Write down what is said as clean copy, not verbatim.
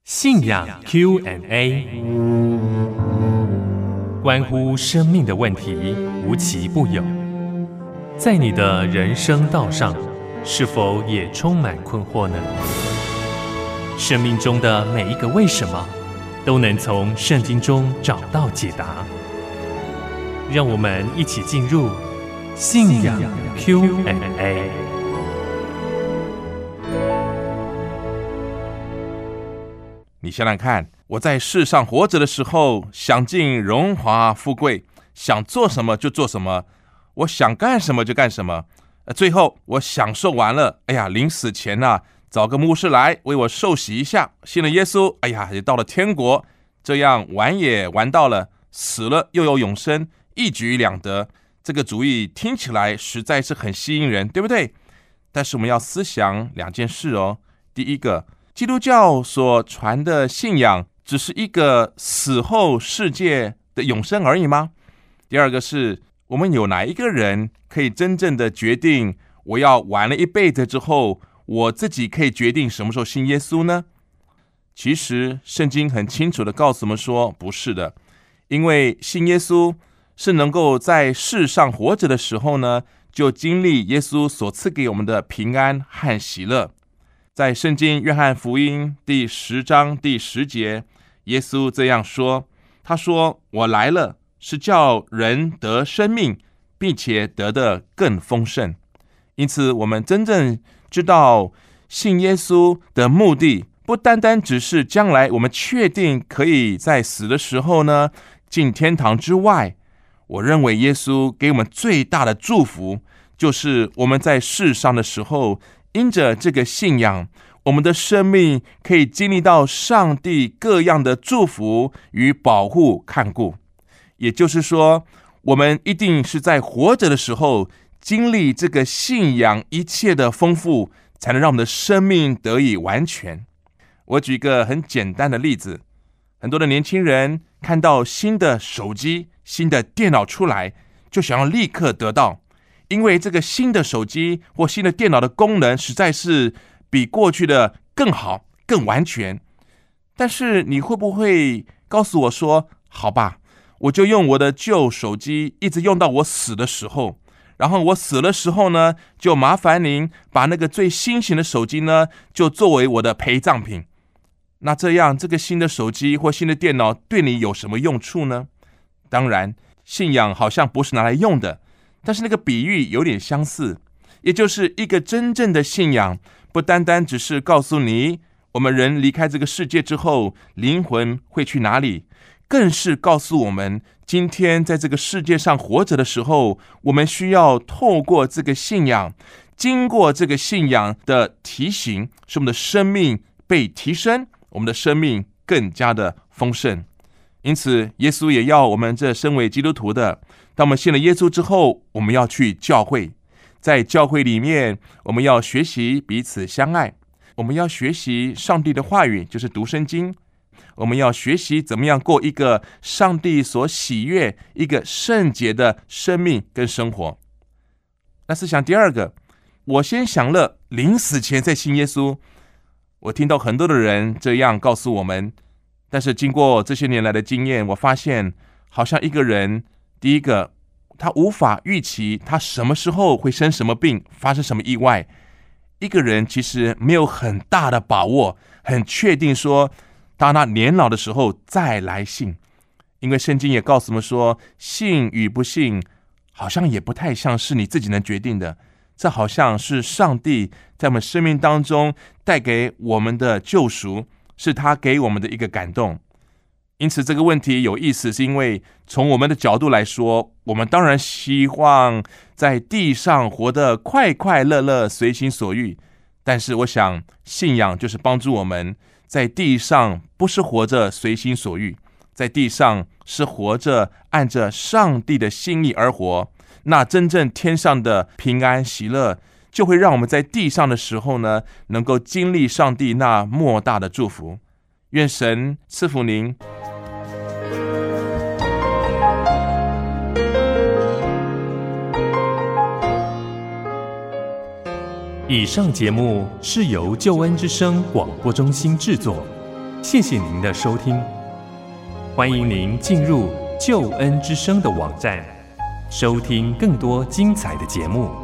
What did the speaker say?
信仰 Q&A， 关乎生命的问题无奇不有。在你的人生道上，是否也充满困惑呢？生命中的每一个为什么，都能从圣经中找到解答。让我们一起进入信仰 Q&A。 你想想看，我在世上活着的时候，享尽荣华富贵，想做什么就做什么，我想干什么就干什么。最后我享受完了，临死前找个牧师来为我受洗一下，信了耶稣，也到了天国，这样玩也玩到了，死了又有永生，一举两得。这个主意听起来实在是很吸引人，对不对？但是我们要思想两件事哦。第一个，基督教所传的信仰只是一个死后世界的永生而已吗？第二个是，我们有哪一个人可以真正的决定，我要玩了一辈子之后，我自己可以决定什么时候信耶稣呢？其实圣经很清楚的告诉我们说，不是的。因为信耶稣是能够在世上活着的时候呢，就经历耶稣所赐给我们的平安和喜乐。在圣经约翰福音第10章第10节，耶稣这样说，他说，我来了，是叫人得生命，并且得的更丰盛。因此我们真正知道信耶稣的目的，不单单只是将来我们确定可以在死的时候呢进天堂之外，我认为耶稣给我们最大的祝福，就是我们在世上的时候，因着这个信仰，我们的生命可以经历到上帝各样的祝福与保护看顾。也就是说，我们一定是在活着的时候经历这个信仰一切的丰富，才能让我们的生命得以完全。我举一个很简单的例子，很多的年轻人看到新的手机、新的电脑出来，就想要立刻得到，因为这个新的手机或新的电脑的功能实在是比过去的更好、更完全。但是你会不会告诉我说，好吧，我就用我的旧手机一直用到我死的时候，然后我死的时候呢，就麻烦您把那个最新型的手机呢，就作为我的陪葬品。那这样这个新的手机或新的电脑对你有什么用处呢？当然，信仰好像不是拿来用的，但是那个比喻有点相似，也就是一个真正的信仰，不单单只是告诉你我们人离开这个世界之后，灵魂会去哪里，更是告诉我们今天在这个世界上活着的时候，我们需要透过这个信仰，经过这个信仰的提醒，使我们的生命被提升，我们的生命更加的丰盛。因此耶稣也要我们这身为基督徒的，当我们信了耶稣之后，我们要去教会，在教会里面，我们要学习彼此相爱，我们要学习上帝的话语，就是读圣经，我们要学习怎么样过一个上帝所喜悦、一个圣洁的生命跟生活。那是想第二个，我先享乐，临死前再信耶稣。我听到很多的人这样告诉我们，但是经过这些年来的经验，我发现好像一个人，第一个，他无法预期他什么时候会生什么病，发生什么意外。一个人其实没有很大的把握，很确定说到他年老的时候再来信。因为圣经也告诉我们说，信与不信好像也不太像是你自己能决定的，这好像是上帝在我们生命当中带给我们的救赎，是他给我们的一个感动。因此这个问题有意思，是因为从我们的角度来说，我们当然希望在地上活得快快乐乐，随心所欲。但是我想信仰就是帮助我们在地上不是活着随心所欲，在地上是活着按着上帝的心意而活，那真正天上的平安喜乐就会让我们在地上的时候呢，能够经历上帝那莫大的祝福。愿神赐福您。 以上节目是由救恩之声广播中心制作， 谢谢您的收听，欢迎您进入救恩之声的网站，收听更多精彩的节目。